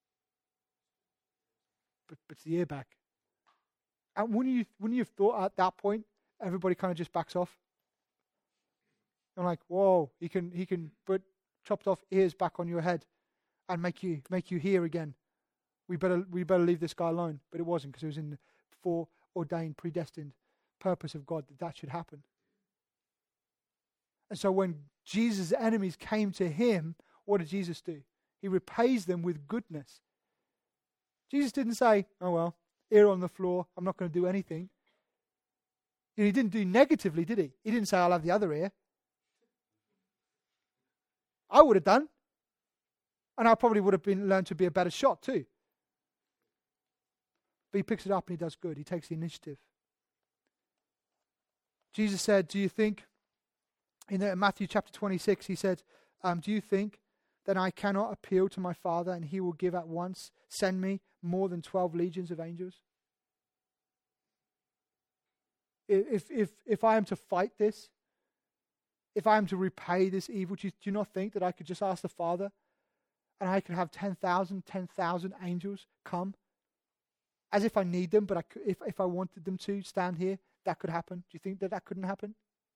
But puts the ear back. And wouldn't you, wouldn't you have thought at that point, everybody kind of just backs off? I'm like, whoa, he can he can put chopped off ears back on your head and make you make you hear again. We better we better leave this guy alone. But it wasn't, because it was in the foreordained, predestined purpose of God that that should happen. And so when Jesus' enemies came to him, what did Jesus do? He repays them with goodness. Jesus didn't say, oh well, ear on the floor, I'm not going to do anything. And he didn't do negatively, did he? He didn't say, I'll have the other ear. I would have done. And I probably would have been learned to be a better shot too. But he picks it up and he does good. He takes the initiative. Jesus said, do you think, in Matthew chapter twenty-six, he said, um, do you think that I cannot appeal to my Father and he will give at once, send me more than twelve legions of angels? If if if I am to fight this, if I am to repay this evil, do you, do you not think that I could just ask the Father and I could have ten thousand, ten thousand angels come? As if I need them, but I could, if, if I wanted them to stand here, that could happen. Do you think that that couldn't happen?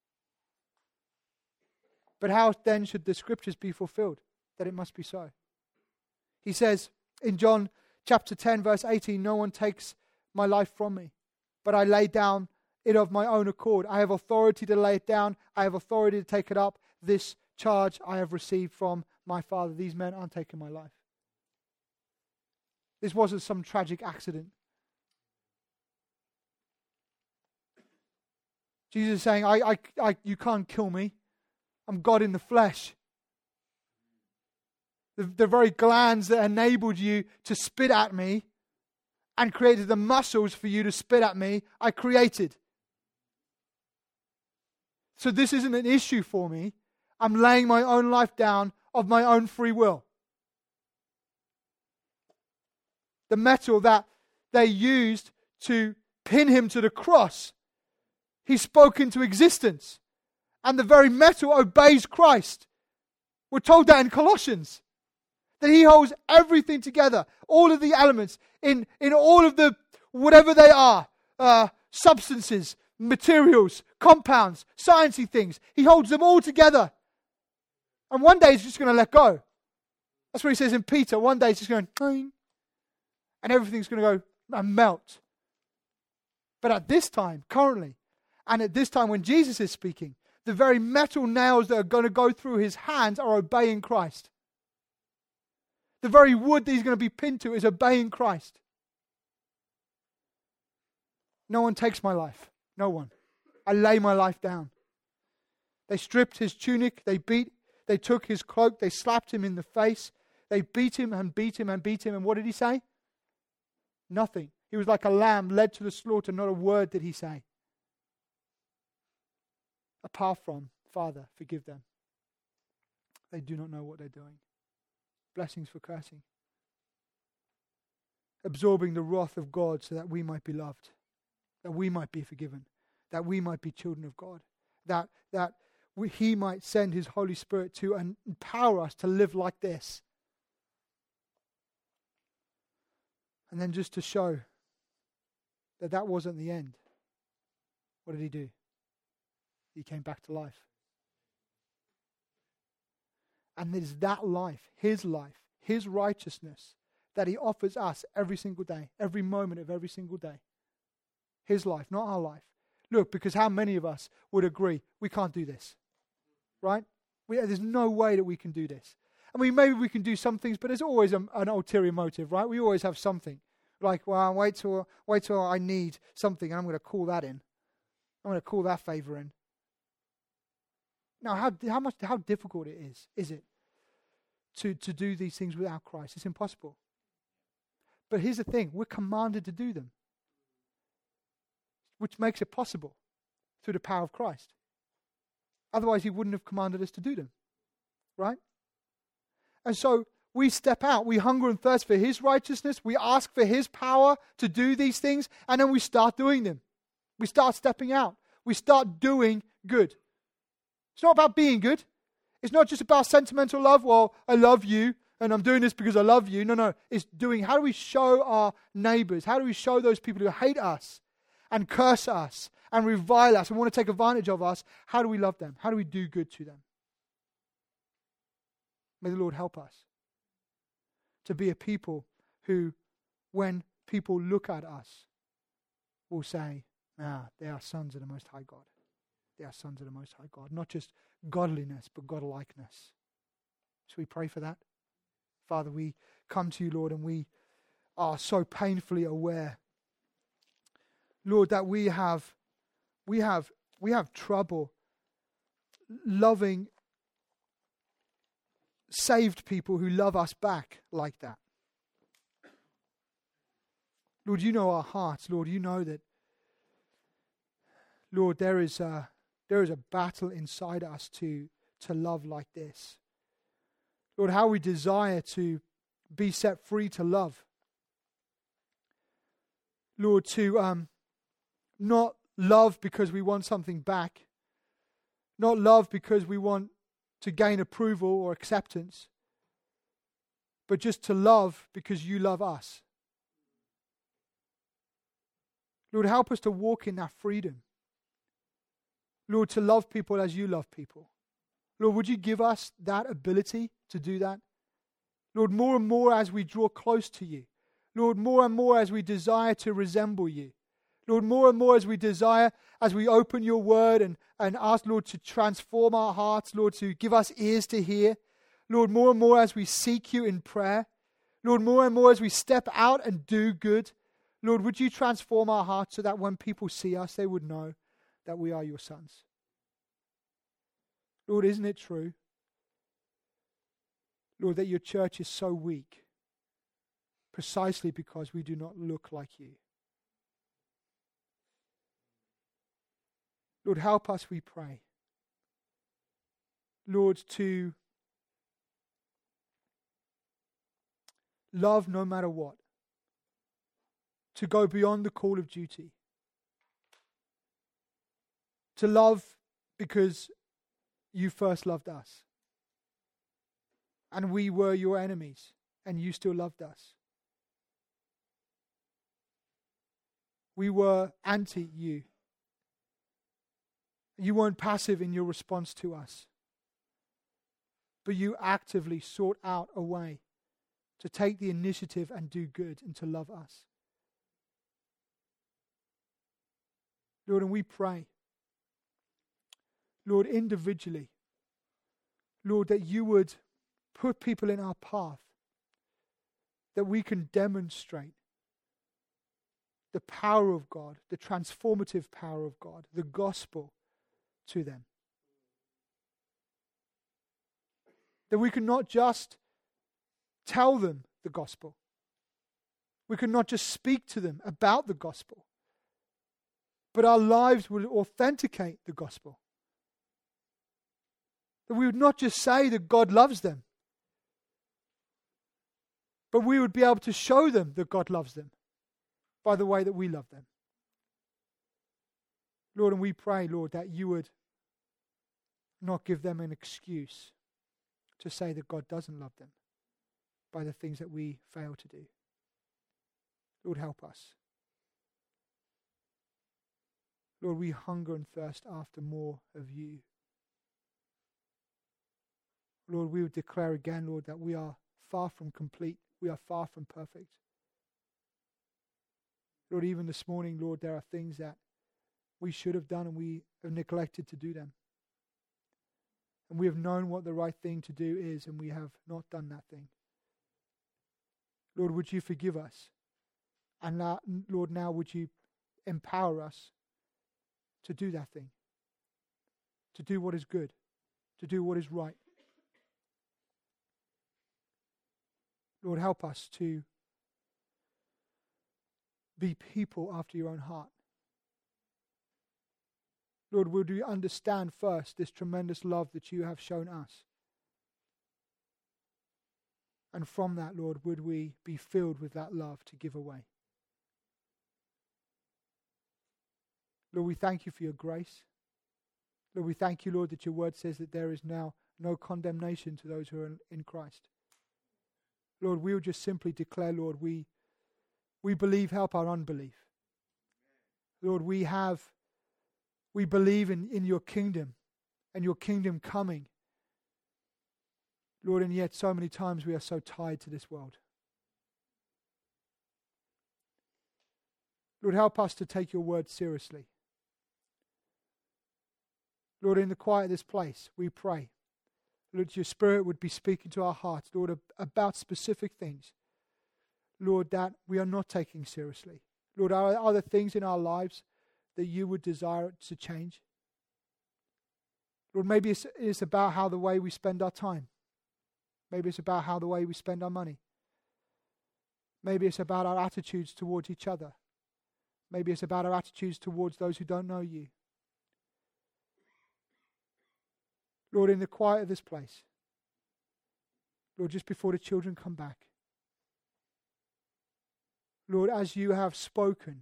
But how then should the scriptures be fulfilled? That it must be so. He says in John chapter ten, verse eighteen, no one takes my life from me, but I lay down it of my own accord. I have authority to lay it down. I have authority to take it up. This charge I have received from my Father. These men aren't taking my life. This wasn't some tragic accident. Jesus is saying, I, I, I, you can't kill me. I'm God in the flesh. The, the very glands that enabled you to spit at me and created the muscles for you to spit at me, I created. So this isn't an issue for me. I'm laying my own life down of my own free will. The metal that they used to pin him to the cross, he spoke into existence. And the very metal obeys Christ. We're told that in Colossians. That he holds everything together. All of the elements. In, in all of the, whatever they are. Uh, substances, materials, compounds, sciencey things. He holds them all together. And one day he's just going to let go. That's what he says in Peter. One day he's just going, Cling, and everything's going to go and melt. But at this time, currently, and at this time when Jesus is speaking, the very metal nails that are going to go through his hands are obeying Christ. The very wood that he's going to be pinned to is obeying Christ. No one takes my life. No one. I lay my life down. They stripped his tunic. They beat. They took his cloak. They slapped him in the face. They beat him and beat him and beat him. And what did he say? Nothing. He was like a lamb led to the slaughter. Not a word did he say. Apart from, Father, forgive them. They do not know what they're doing. Blessings for cursing. Absorbing the wrath of God so that we might be loved. That we might be forgiven. That we might be children of God. That, that we, He might send His Holy Spirit to and empower us to live like this. And then just to show that that wasn't the end. What did He do? He came back to life. And it is that life, His life, His righteousness, that He offers us every single day, every moment of every single day. His life, not our life. Look, because how many of us would agree we can't do this? Right? We, there's no way that we can do this. I mean, maybe we can do some things, but there's always a, an ulterior motive, right? We always have something. Like, well, wait till, wait till I need something, and I'm going to call that in. I'm going to call that favor in. Now, how how much how difficult it is, is it, to, to do these things without Christ? It's impossible. But here's the thing, we're commanded to do them, which makes it possible through the power of Christ. Otherwise, He wouldn't have commanded us to do them, right? And so we step out, we hunger and thirst for His righteousness, we ask for His power to do these things, and then we start doing them. We start stepping out. We start doing good. It's not about being good. It's not just about sentimental love. Well, I love you and I'm doing this because I love you. No, no. It's doing, how do we show our neighbors? How do we show those people who hate us and curse us and revile us and want to take advantage of us? How do we love them? How do we do good to them? May the Lord help us to be a people who, when people look at us, will say, ah, they are sons of the Most High God. They are sons of the Most High God. Not just godliness, but godlikeness. Should we pray for that? Father, we come to you, Lord, and we are so painfully aware, Lord, that we have, we have, we have trouble loving saved people who love us back like that. Lord, you know our hearts. Lord, you know that, Lord, there is a, there is a battle inside us to, to love like this. Lord, how we desire to be set free to love. Lord, to um, not love because we want something back. Not love because we want to gain approval or acceptance. But just to love because you love us. Lord, help us to walk in that freedom. Lord, to love people as you love people. Lord, would you give us that ability to do that? Lord, more and more as we draw close to you. Lord, more and more as we desire to resemble you. Lord, more and more as we desire, as we open your word and, and ask, Lord, to transform our hearts, Lord, to give us ears to hear. Lord, more and more as we seek you in prayer. Lord, more and more as we step out and do good. Lord, would you transform our hearts so that when people see us, they would know that we are your sons. Lord, isn't it true, Lord, that your church is so weak precisely because we do not look like you? Lord, help us, we pray. Lord, to love no matter what. To go beyond the call of duty. To love because you first loved us. And we were your enemies, and you still loved us. We were anti you. You weren't passive in your response to us. But you actively sought out a way to take the initiative and do good and to love us. Lord, and we pray, Lord, individually, Lord, that you would put people in our path that we can demonstrate the power of God, the transformative power of God, the gospel to them. That we can not just tell them the gospel. We can not just speak to them about the gospel, but our lives will authenticate the gospel. That we would not just say that God loves them, but we would be able to show them that God loves them by the way that we love them. Lord, and we pray, Lord, that you would not give them an excuse to say that God doesn't love them by the things that we fail to do. Lord, help us. Lord, we hunger and thirst after more of you. Lord, we would declare again, Lord, that we are far from complete. We are far from perfect. Lord, even this morning, Lord, there are things that we should have done and we have neglected to do them. And we have known what the right thing to do is and we have not done that thing. Lord, would you forgive us? And now, Lord, now would you empower us to do that thing, to do what is good, to do what is right. Lord, help us to be people after your own heart. Lord, would we understand first this tremendous love that you have shown us? And from that, Lord, would we be filled with that love to give away? Lord, we thank you for your grace. Lord, we thank you, Lord, that your word says that there is now no condemnation to those who are in Christ. Lord, we will just simply declare, Lord, we we believe, help our unbelief. Lord, we have, we believe in, in your kingdom and your kingdom coming. Lord, and yet so many times we are so tied to this world. Lord, help us to take your word seriously. Lord, in the quiet of this place, we pray, Lord, your Spirit would be speaking to our hearts, Lord, about specific things, Lord, that we are not taking seriously. Lord, are, are there things in our lives that you would desire to change? Lord, maybe it's, it's about how the way we spend our time. Maybe it's about how the way we spend our money. Maybe it's about our attitudes towards each other. Maybe it's about our attitudes towards those who don't know you. Lord, in the quiet of this place, Lord, just before the children come back, Lord, as you have spoken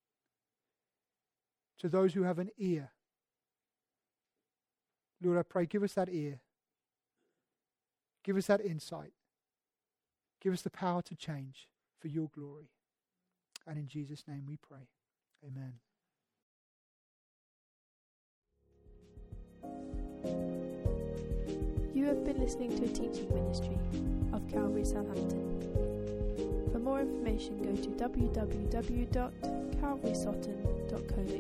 to those who have an ear, Lord, I pray, give us that ear. Give us that insight. Give us the power to change for your glory. And in Jesus' name we pray. Amen. You have been listening to a teaching ministry of Calvary Southampton. For more information, go to w w w dot calvary sutton dot co dot